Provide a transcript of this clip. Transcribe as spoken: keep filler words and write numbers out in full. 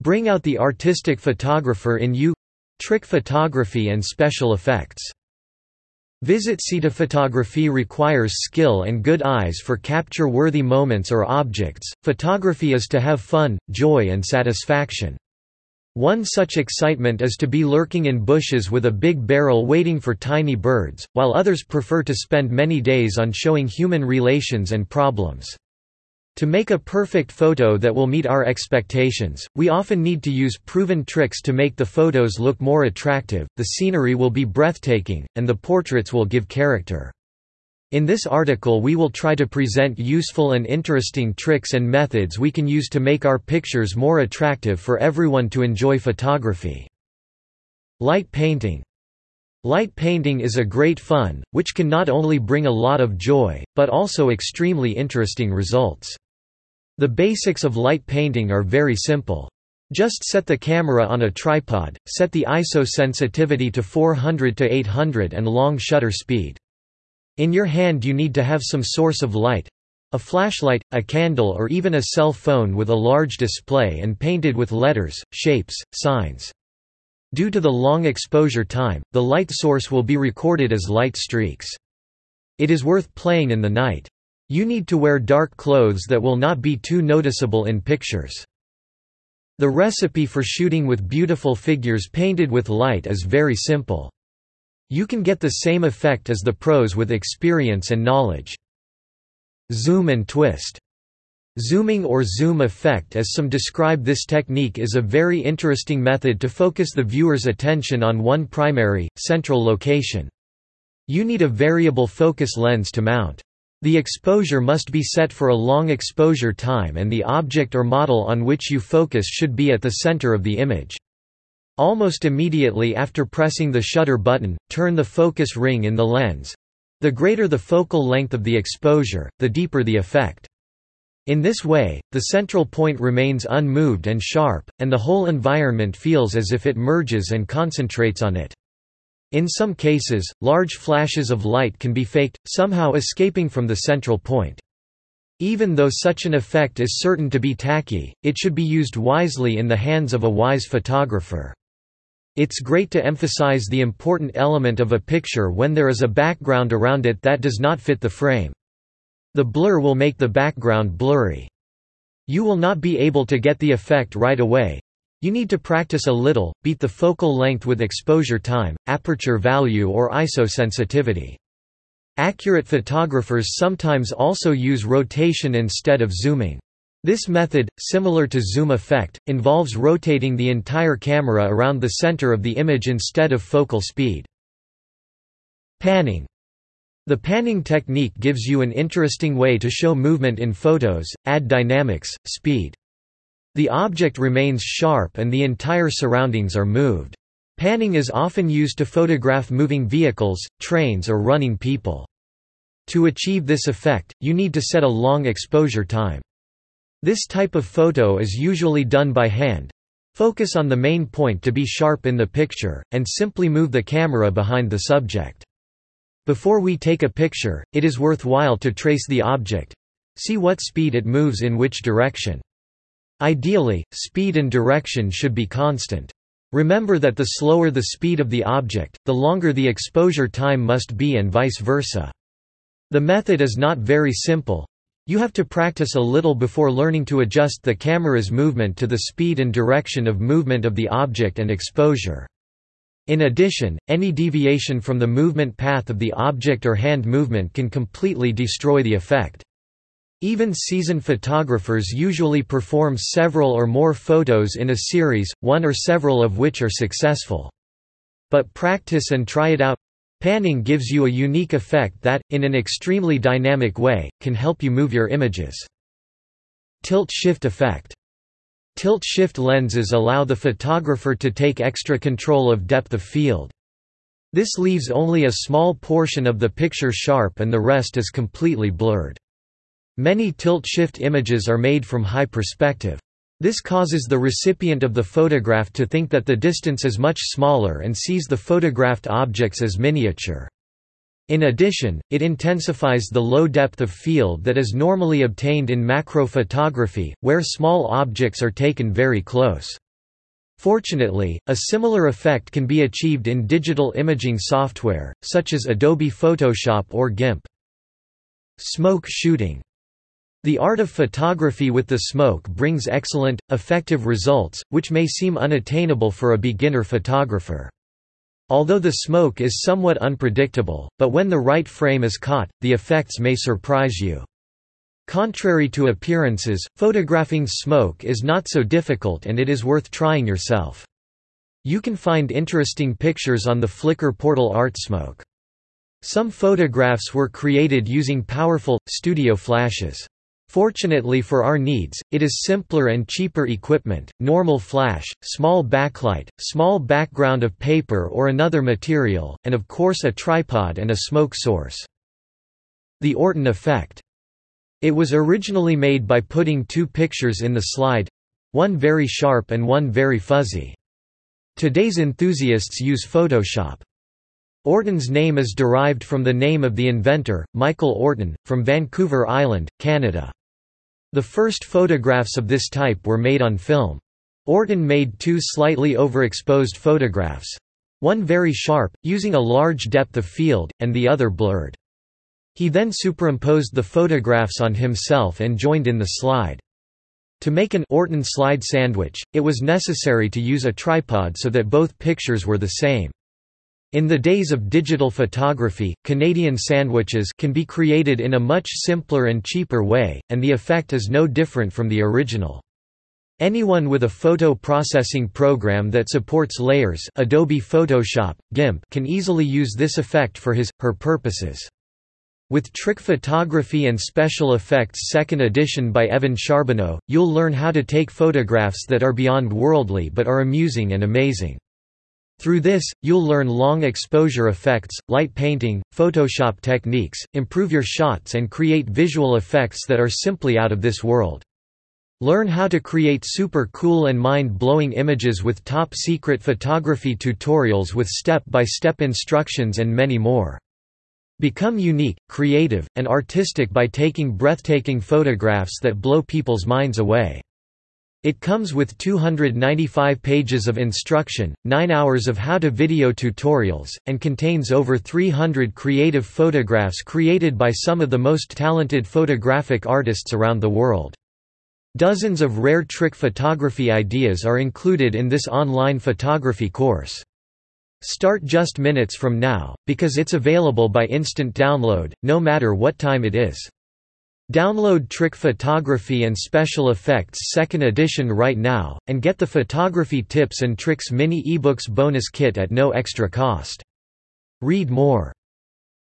Bring out the artistic photographer in you. Trick photography and special effects. Visit Photography requires skill and good eyes for capture-worthy moments or objects. Photography is to have fun, joy and satisfaction. One such excitement is to be lurking in bushes with a big barrel waiting for tiny birds, while others prefer to spend many days on showing human relations and problems. To make a perfect photo that will meet our expectations, we often need to use proven tricks to make the photos look more attractive, the scenery will be breathtaking, and the portraits will give character. In this article we will try to present useful and interesting tricks and methods we can use to make our pictures more attractive for everyone to enjoy photography. Light painting. Light painting is a great fun, which can not only bring a lot of joy, but also extremely interesting results. The basics of light painting are very simple. Just set the camera on a tripod, set the I S O sensitivity to four hundred to eight hundred and long shutter speed. In your hand you need to have some source of light, a flashlight, a candle or even a cell phone with a large display and painted with letters, shapes, signs. Due to the long exposure time, the light source will be recorded as light streaks. It is worth playing in the night. You need to wear dark clothes that will not be too noticeable in pictures. The recipe for shooting with beautiful figures painted with light is very simple. You can get the same effect as the pros with experience and knowledge. Zoom and twist. Zooming or zoom effect, as some describe this technique, is a very interesting method to focus the viewer's attention on one primary, central location. You need a variable focus lens to mount. The exposure must be set for a long exposure time and the object or model on which you focus should be at the center of the image. Almost immediately after pressing the shutter button, turn the focus ring in the lens. The greater the focal length of the exposure, the deeper the effect. In this way, the central point remains unmoved and sharp, and the whole environment feels as if it merges and concentrates on it. In some cases, large flashes of light can be faked, somehow escaping from the central point. Even though such an effect is certain to be tacky, it should be used wisely in the hands of a wise photographer. It's great to emphasize the important element of a picture when there is a background around it that does not fit the frame. The blur will make the background blurry. You will not be able to get the effect right away. You need to practice a little, beat the focal length with exposure time, aperture value or I S O sensitivity. Accurate photographers sometimes also use rotation instead of zooming. This method, similar to zoom effect, involves rotating the entire camera around the center of the image instead of focal speed. Panning. The panning technique gives you an interesting way to show movement in photos, add dynamics, speed. The object remains sharp and the entire surroundings are moved. Panning is often used to photograph moving vehicles, trains or running people. To achieve this effect, you need to set a long exposure time. This type of photo is usually done by hand. Focus on the main point to be sharp in the picture, and simply move the camera behind the subject. Before we take a picture, it is worthwhile to trace the object. See what speed it moves in which direction. Ideally, speed and direction should be constant. Remember that the slower the speed of the object, the longer the exposure time must be and vice versa. The method is not very simple. You have to practice a little before learning to adjust the camera's movement to the speed and direction of movement of the object and exposure. In addition, any deviation from the movement path of the object or hand movement can completely destroy the effect. Even seasoned photographers usually perform several or more photos in a series, one or several of which are successful. But practice and try it out. Panning gives you a unique effect that, in an extremely dynamic way, can help you move your images. Tilt-shift effect. Tilt-shift lenses allow the photographer to take extra control of depth of field. This leaves only a small portion of the picture sharp and the rest is completely blurred. Many tilt-shift images are made from high perspective. This causes the recipient of the photograph to think that the distance is much smaller and sees the photographed objects as miniature. In addition, it intensifies the low depth of field that is normally obtained in macro photography, where small objects are taken very close. Fortunately, a similar effect can be achieved in digital imaging software, such as Adobe Photoshop or GIMP. Smoke shooting. The art of photography with the smoke brings excellent, effective results, which may seem unattainable for a beginner photographer. Although the smoke is somewhat unpredictable, but when the right frame is caught, the effects may surprise you. Contrary to appearances, photographing smoke is not so difficult and it is worth trying yourself. You can find interesting pictures on the Flickr portal ArtSmoke. Some photographs were created using powerful, studio flashes. Fortunately for our needs, it is simpler and cheaper equipment: normal flash, small backlight, small background of paper or another material, and of course a tripod and a smoke source. The Orton effect. It was originally made by putting two pictures in the slide—one very sharp and one very fuzzy. Today's enthusiasts use Photoshop. Orton's name is derived from the name of the inventor, Michael Orton, from Vancouver Island, Canada. The first photographs of this type were made on film. Orton made two slightly overexposed photographs. One very sharp, using a large depth of field, and the other blurred. He then superimposed the photographs on himself and joined in the slide. To make an Orton slide sandwich, it was necessary to use a tripod so that both pictures were the same. In the days of digital photography, Canadian sandwiches can be created in a much simpler and cheaper way, and the effect is no different from the original. Anyone with a photo processing program that supports layers, Adobe Photoshop, GIMP, can easily use this effect for his, her purposes. With Trick Photography and Special Effects second edition by Evan Charbonneau, you'll learn how to take photographs that are beyond worldly but are amusing and amazing. Through this, you'll learn long exposure effects, light painting, Photoshop techniques, improve your shots and create visual effects that are simply out of this world. Learn how to create super cool and mind-blowing images with top-secret photography tutorials with step-by-step instructions and many more. Become unique, creative, and artistic by taking breathtaking photographs that blow people's minds away. It comes with two hundred ninety-five pages of instruction, nine hours of how-to-video tutorials, and contains over three hundred creative photographs created by some of the most talented photographic artists around the world. Dozens of rare trick photography ideas are included in this online photography course. Start just minutes from now, because it's available by instant download, no matter what time it is. Download Trick Photography and Special Effects second edition right now, and get the Photography Tips and Tricks mini ebooks bonus kit at no extra cost. Read more.